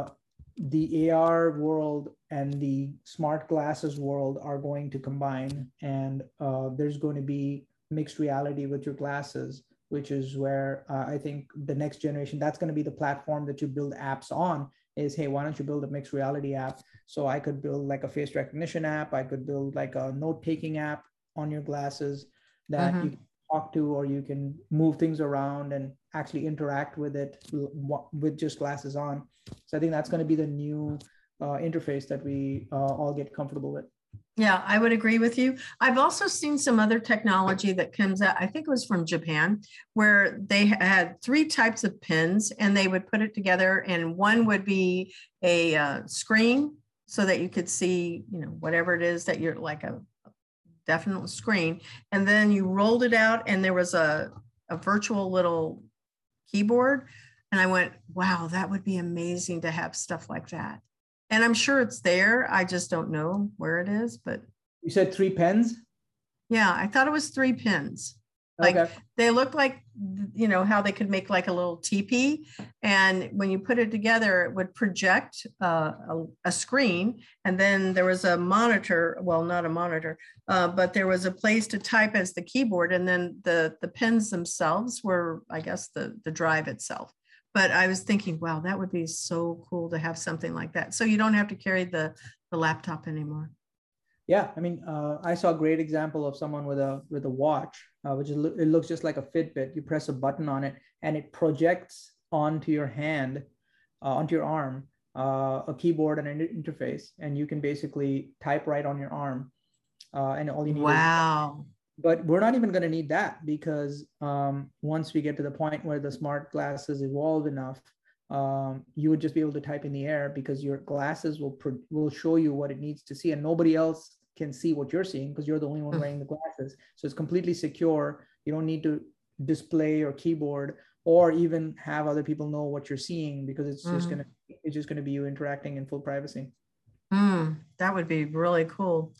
the AR world and the smart glasses world are going to combine, and there's going to be mixed reality with your glasses, which is where I think the next generation, that's going to be the platform that you build apps on. Is, hey, why don't you build a mixed reality app? So I could build like a face recognition app. I could build like a note-taking app on your glasses that you can talk to, or you can move things around and actually interact with it with just glasses on. So I think that's going to be the new interface that we all get comfortable with. Yeah, I would agree with you. I've also seen some other technology that comes out, I think it was from Japan, where they had 3 types of pins and they would put it together, and one would be a screen so that you could see, whatever it is that you're like a definite screen. And then you rolled it out and there was a virtual little keyboard. And I went, wow, that would be amazing to have stuff like that. And I'm sure it's there. I just don't know where it is, but. You said 3 pens? Yeah, I thought it was 3 pins. Like okay. They look like, how they could make like a little teepee. And when you put it together, it would project a screen. And then there was a monitor, well, not a monitor, but there was a place to type as the keyboard. And then the pins themselves were, I guess, the drive itself. But I was thinking, wow, that would be so cool to have something like that. So you don't have to carry the laptop anymore. Yeah, I mean, I saw a great example of someone with a watch, which is, it looks just like a Fitbit. You press a button on it, and it projects onto your hand, onto your arm, a keyboard and an interface, and you can basically type right on your arm. And all you need wow. But we're not even going to need that, because once we get to the point where the smart glasses evolve enough, you would just be able to type in the air, because your glasses will show you what it needs to see, and nobody else can see what you're seeing because you're the only one wearing the glasses. So it's completely secure. You don't need to display your keyboard or even have other people know what you're seeing, because it's just gonna be you interacting in full privacy. That would be really cool.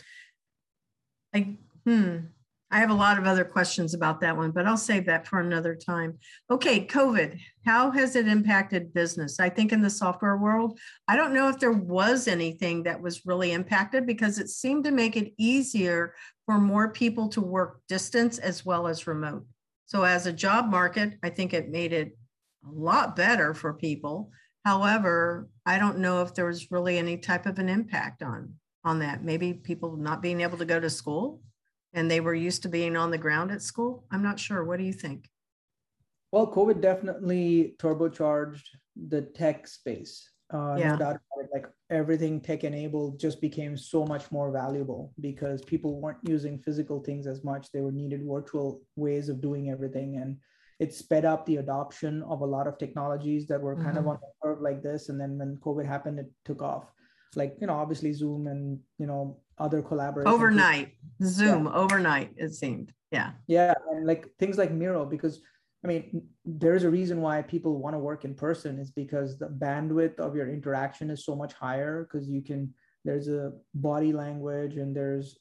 I have a lot of other questions about that one, but I'll save that for another time. Okay, COVID, how has it impacted business? I think in the software world, I don't know if there was anything that was really impacted, because it seemed to make it easier for more people to work distance as well as remote. So as a job market, I think it made it a lot better for people. However, I don't know if there was really any type of an impact on that. Maybe people not being able to go to school, and they were used to being on the ground at school. I'm not sure. What do you think? Well, COVID definitely turbocharged the tech space. No doubt about it. Like, everything tech enabled just became so much more valuable, because people weren't using physical things as much. They were needed virtual ways of doing everything. And it sped up the adoption of a lot of technologies that were kind of on the curve like this. And then when COVID happened, it took off. Like, obviously Zoom and, other collaboration. Overnight, Zoom, overnight, it seemed. Yeah. Yeah. And like things like Miro, because there's a reason why people want to work in person, is because the bandwidth of your interaction is so much higher, because there's a body language, and there's,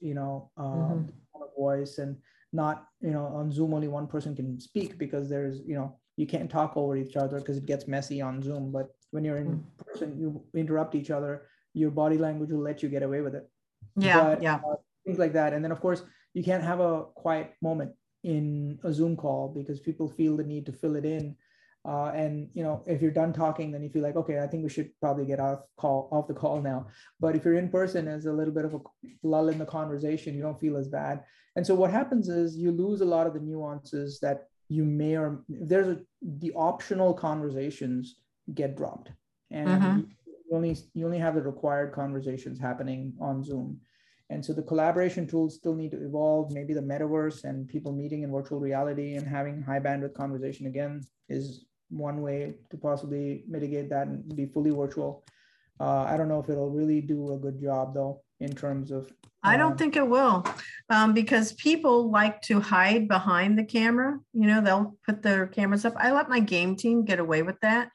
voice, and not, on Zoom, only one person can speak, because there's, you can't talk over each other because it gets messy on Zoom. But when you're in person, you interrupt each other, your body language will let you get away with it. Things like that. And then, of course, you can't have a quiet moment in a Zoom call, because people feel the need to fill it in. And if you're done talking, then you feel like, okay, I think we should probably get off the call now. But if you're in person, there's a little bit of a lull in the conversation. You don't feel as bad. And so what happens is you lose a lot of the nuances that you may, or the optional conversations get dropped, and you only have the required conversations happening on Zoom. And so the collaboration tools still need to evolve. Maybe the metaverse and people meeting in virtual reality and having high bandwidth conversation again is one way to possibly mitigate that and be fully virtual. I don't know if it'll really do a good job, though, in terms of. I don't think it will, because people like to hide behind the camera. They'll put their cameras up. I let my game team get away with that.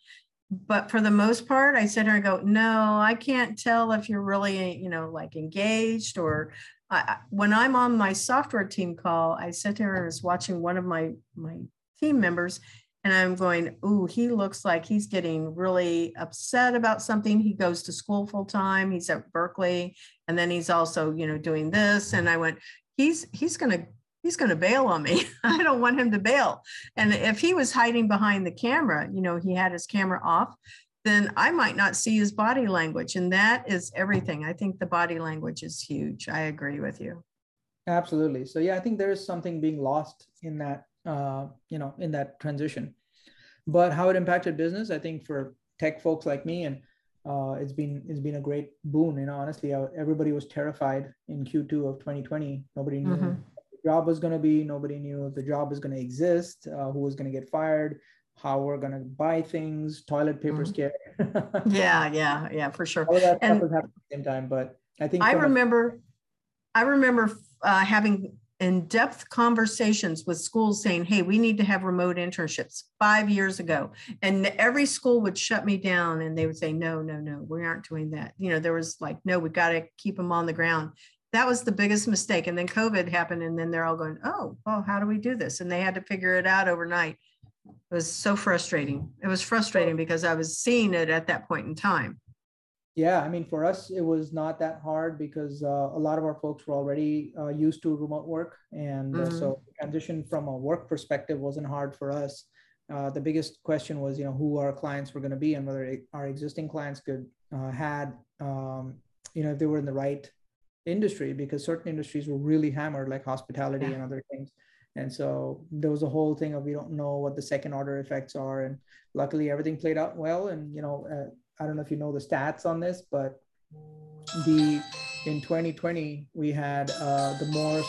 But for the most part, I sit here and go, no, I can't tell if you're really, like engaged or when I'm on my software team call, I sit there and was watching one of my team members and I'm going, ooh, he looks like he's getting really upset about something. He goes to school full time. He's at Berkeley. And then he's also, doing this. And I went, he's going to bail on me. I don't want him to bail. And if he was hiding behind the camera, he had his camera off, then I might not see his body language. And that is everything. I think the body language is huge. I agree with you. Absolutely. So yeah, I think there is something being lost in that, in that transition. But how it impacted business, I think for tech folks like me, and it's been a great boon. Honestly, everybody was terrified in Q2 of 2020. Nobody knew what the job was going to be. Nobody knew if the job was going to exist, who was going to get fired, how we're going to buy things, toilet paper scare. Yeah, for sure. All of that stuff was happening at the same time. But I think I remember having in-depth conversations with schools saying, hey, we need to have remote internships 5 years ago. And every school would shut me down and they would say, no, we aren't doing that. There was like, no, we got to keep them on the ground. That was the biggest mistake. And then COVID happened and then they're all going, oh, well, how do we do this? And they had to figure it out overnight. It was so frustrating. It was frustrating because I was seeing it at that point in time. Yeah, I mean, for us, it was not that hard because a lot of our folks were already used to remote work. And so transition from a work perspective wasn't hard for us. The biggest question was, who our clients were going to be and whether our existing clients could if they were in the right industry, because certain industries were really hammered, like hospitality and other things. And so there was a whole thing of, we don't know what the second order effects are. And luckily everything played out well. And, I don't know if you know the stats on this, but in 2020, we had the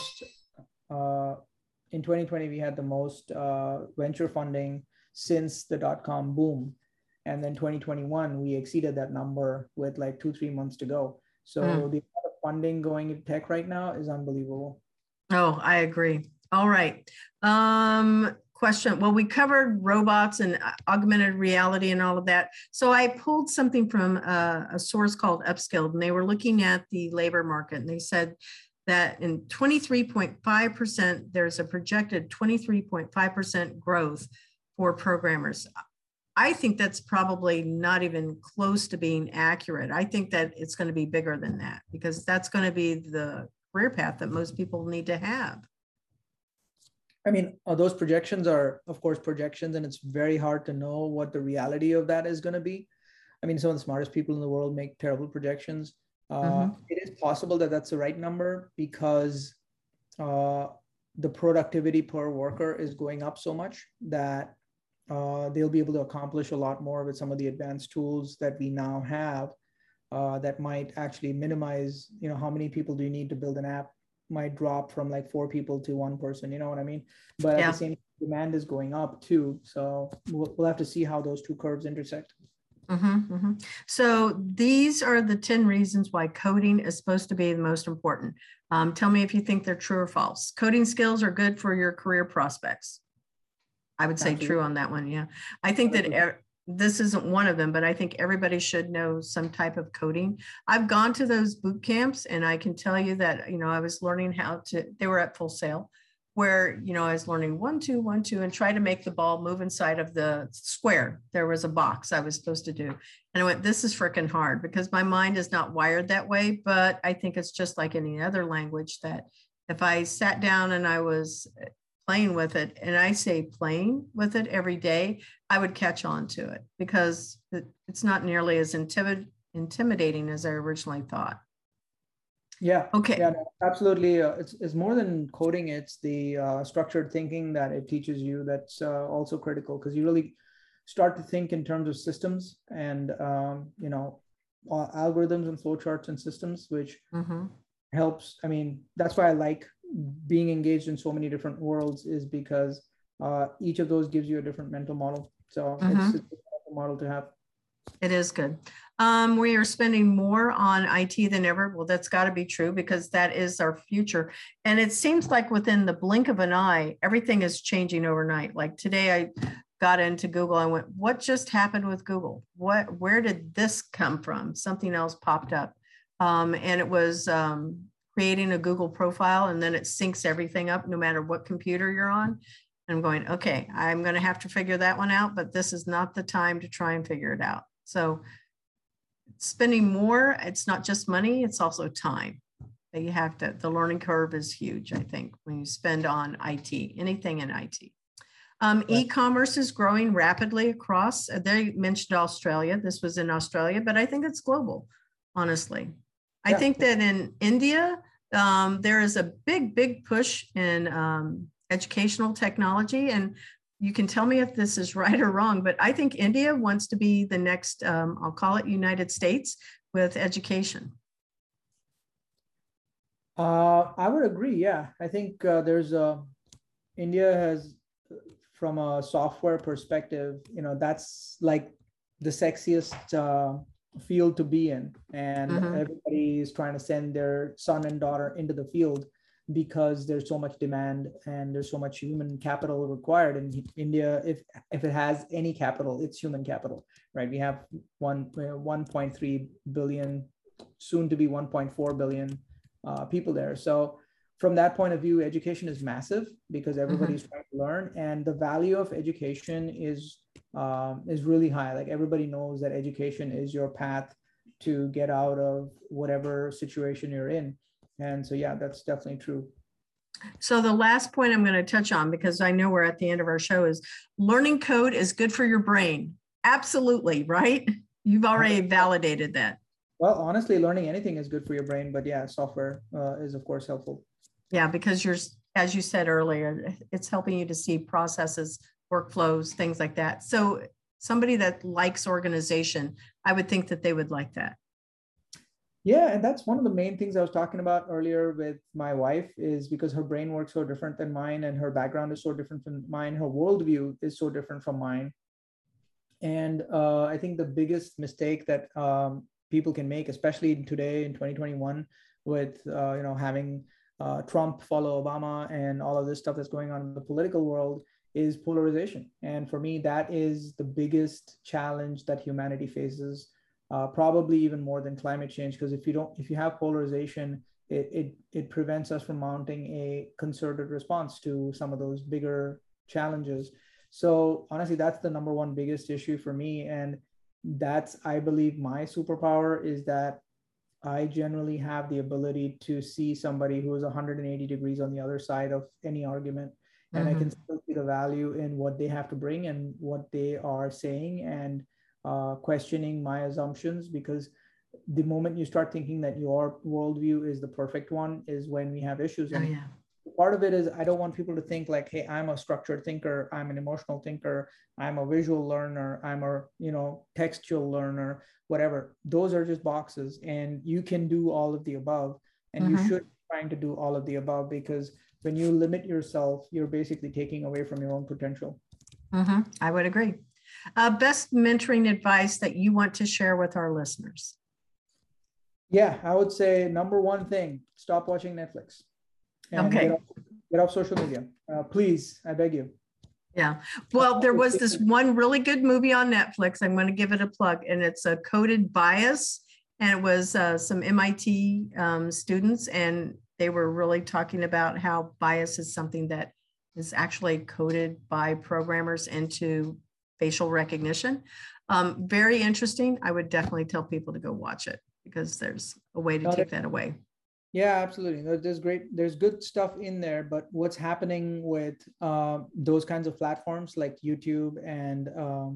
most venture funding since the dot-com boom. And then 2021, we exceeded that number with like 2-3 months to go. So the amount of funding going into tech right now is unbelievable. Oh, I agree. All right. Question. Well, we covered robots and augmented reality and all of that. So I pulled something from a source called Upskilled, and they were looking at the labor market. And they said that in 23.5%, there's a projected 23.5% growth for programmers. I think that's probably not even close to being accurate. I think that it's going to be bigger than that because that's going to be the career path that most people need to have. I mean, those projections are, of course, projections, and it's very hard to know what the reality of that is going to be. I mean, some of the smartest people in the world make terrible projections. It is possible that that's the right number because the productivity per worker is going up so much that they'll be able to accomplish a lot more with some of the advanced tools that we now have that might actually minimize, how many people do you need to build an app might drop from like 4 people to 1 person, you know what I mean? But at the same time, demand is going up too. So we'll have to see how those two curves intersect. So these are the 10 reasons why coding is supposed to be the most important. Tell me if you think they're true or false. Coding skills are good for your career prospects. I would say true on that one. Yeah. I think that this isn't one of them, but I think everybody should know some type of coding. I've gone to those boot camps and I can tell you that, I was learning they were at Full Sail where, I was learning 1, 2, 1, 2 and try to make the ball move inside of the square. There was a box I was supposed to do. And I went, this is freaking hard because my mind is not wired that way. But I think it's just like any other language that if I sat down and I was playing with it, and I say playing with it every day, I would catch on to it because it's not nearly as intimidating as I originally thought. Yeah. Okay. Yeah, no, absolutely. It's more than coding. It's the structured thinking that it teaches you that's also critical because you really start to think in terms of systems and, algorithms and flowcharts and systems, which helps. I mean, that's why I like being engaged in so many different worlds is because each of those gives you a different mental model. So it's a good model to have. It is good. We are spending more on IT than ever. Well, that's got to be true because that is our future. And it seems like within the blink of an eye, everything is changing overnight. Like today, got into Google, I went, what just happened with Google? Where did this come from? Something else popped up. And it was creating a Google profile, and then it syncs everything up no matter what computer you're on. I'm going, okay, I'm going to have to figure that one out, but this is not the time to try and figure it out. So spending more, it's not just money, it's also time. You have to, the learning curve is huge, I think, when you spend on IT, anything in IT. E-commerce is growing rapidly across, they mentioned Australia. This was in Australia, but I think it's global, honestly. I think that in India, there is a big push in educational technology. And you can tell me if this is right or wrong, but I think India wants to be the next, I'll call it United States with education. I would agree. Yeah, I think India has, from a software perspective, that's like the sexiest field to be in, and everybody is trying to send their son and daughter into the field because there's so much demand and there's so much human capital required. In India, if it has any capital, it's human capital, right? We have 1.3 billion, soon to be 1.4 billion people there. So from that point of view, education is massive because everybody's trying to learn, and the value of education is really high. Like, everybody knows that education is your path to get out of whatever situation you're in. And so, yeah, that's definitely true. So the last point I'm going to touch on, because I know we're at the end of our show, is learning code is good for your brain. Absolutely, right? You've already validated that. Well, honestly, learning anything is good for your brain, but yeah, software is of course helpful. Yeah, because as you said earlier, it's helping you to see processes, workflows, things like that. So somebody that likes organization, I would think that they would like that. Yeah, and that's one of the main things I was talking about earlier with my wife, is because her brain works so different than mine, and her background is so different from mine. Her worldview is so different from mine. And I think the biggest mistake that people can make, especially today in 2021, with having Trump follow Obama and all of this stuff that's going on in the political world, is polarization. And for me, that is the biggest challenge that humanity faces, probably even more than climate change. Because if you have polarization, it prevents us from mounting a concerted response to some of those bigger challenges. So honestly, that's the number one biggest issue for me. And that's, I believe, my superpower, is that I generally have the ability to see somebody who is 180 degrees on the other side of any argument. And I can still see the value in what they have to bring and what they are saying, and questioning my assumptions, because the moment you start thinking that your worldview is the perfect one is when we have issues. Oh, yeah. Part of it is, I don't want people to think like, hey, I'm a structured thinker, I'm an emotional thinker, I'm a visual learner, I'm a textual learner, whatever. Those are just boxes, and you can do all of the above, and you should be trying to do all of the above, because when you limit yourself, you're basically taking away from your own potential. I would agree. Best mentoring advice that you want to share with our listeners? Yeah, I would say number one thing, stop watching Netflix. And get off social media. Please, I beg you. Yeah. Well, there was this one really good movie on Netflix. I'm going to give it a plug, and it's a Coded Bias. And it was some MIT students, and they were really talking about how bias is something that is actually coded by programmers into facial recognition. Very interesting. I would definitely tell people to go watch it, because there's a way to take that away. Yeah, absolutely. There's good stuff in there, but what's happening with those kinds of platforms like YouTube and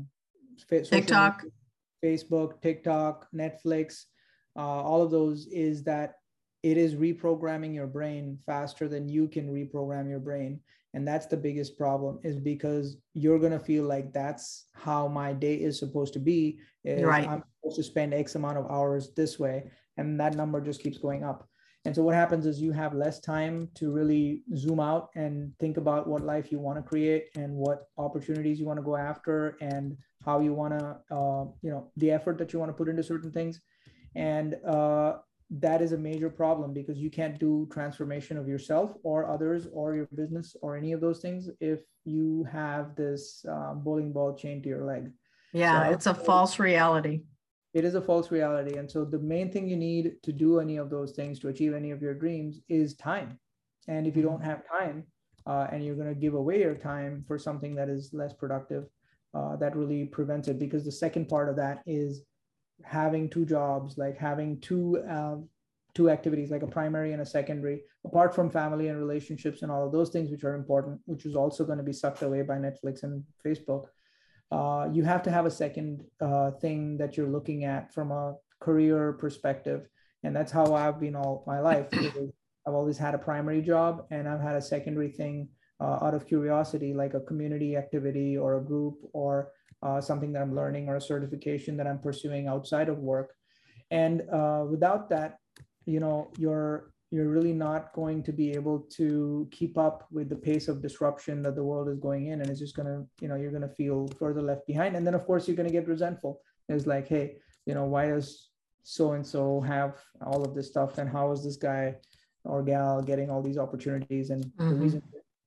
TikTok, Facebook, TikTok, Netflix, all of those, is that it is reprogramming your brain faster than you can reprogram your brain. And that's the biggest problem, is because you're going to feel like that's how my day is supposed to be. Right. I'm supposed to spend X amount of hours this way. And that number just keeps going up. And so what happens is you have less time to really zoom out and think about what life you want to create and what opportunities you want to go after and how you want to, the effort that you want to put into certain things. And that is a major problem, because you can't do transformation of yourself or others or your business or any of those things if you have this bowling ball chained to your leg. Yeah, So it's a false reality. it is a false reality. And so the main thing you need to do any of those things, to achieve any of your dreams, is time. And if you don't have time, and you're going to give away your time for something that is less productive, that really prevents it. Because the second part of that is having two jobs, like having two activities, like a primary and a secondary, apart from family and relationships and all of those things, which are important, which is also going to be sucked away by Netflix and Facebook. You have to have a second thing that you're looking at from a career perspective. And that's how I've been all my life. I've always had a primary job, and I've had a secondary thing out of curiosity, like a community activity or a group, or something that I'm learning, or a certification that I'm pursuing outside of work. And without that, you're really not going to be able to keep up with the pace of disruption that the world is going in. And it's just going to, you're going to feel further left behind. And then of course you're going to get resentful. It's like, hey, why does so-and-so have all of this stuff? And how is this guy or gal getting all these opportunities? And the reason,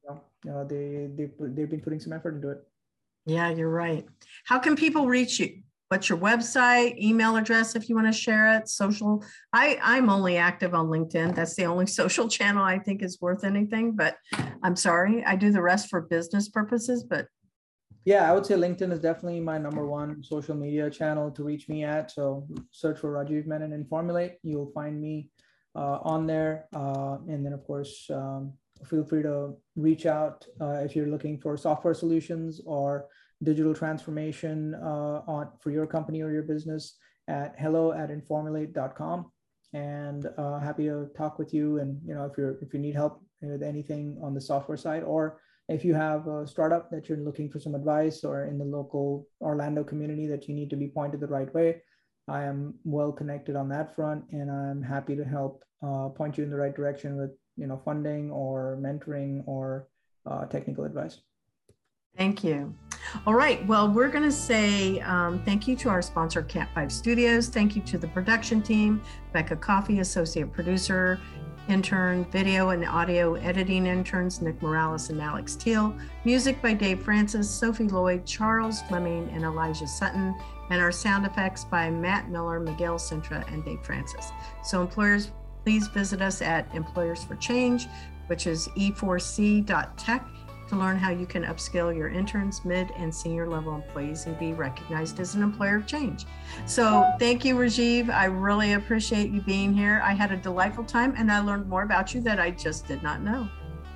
they've been putting some effort into it. Yeah, you're right. How can people reach you? What's your website, email address if you want to share it, social? I'm only active on LinkedIn. That's the only social channel I think is worth anything, but I'm sorry. I do the rest for business purposes, but. Yeah, I would say LinkedIn is definitely my number one social media channel to reach me at. So search for Rajiv Menon and Informulate. You'll find me on there. And then of course, feel free to reach out if you're looking for software solutions or digital transformation for your company or your business, at hello@informulate.com. And happy to talk with you. And if you need help with anything on the software side, or if you have a startup that you're looking for some advice, or in the local Orlando community that you need to be pointed the right way, I am well connected on that front, and I'm happy to help point you in the right direction with funding or mentoring or technical advice. Thank you. All right. Well, we're going to say thank you to our sponsor, Cat 5 Studios. Thank you to the production team, Becca Coffey, associate producer, intern, video and audio editing interns, Nick Morales and Alex Teal. Music by Dave Francis, Sophie Lloyd, Charles Fleming, and Elijah Sutton. And our sound effects by Matt Miller, Miguel Sintra, and Dave Francis. So employers, please visit us at Employers for Change, which is e4c.tech, to learn how you can upskill your interns, mid and senior level employees and be recognized as an employer of change. So thank you, Rajiv. I really appreciate you being here. I had a delightful time, and I learned more about you that I just did not know.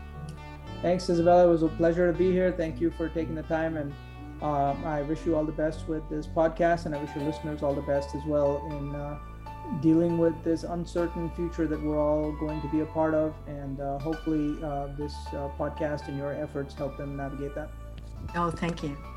Thanks, Isabella. It was a pleasure to be here. Thank you for taking the time. And I wish you all the best with this podcast, and I wish your listeners all the best as well in dealing with this uncertain future that we're all going to be a part of. And hopefully this podcast and your efforts help them navigate that. Oh, thank you.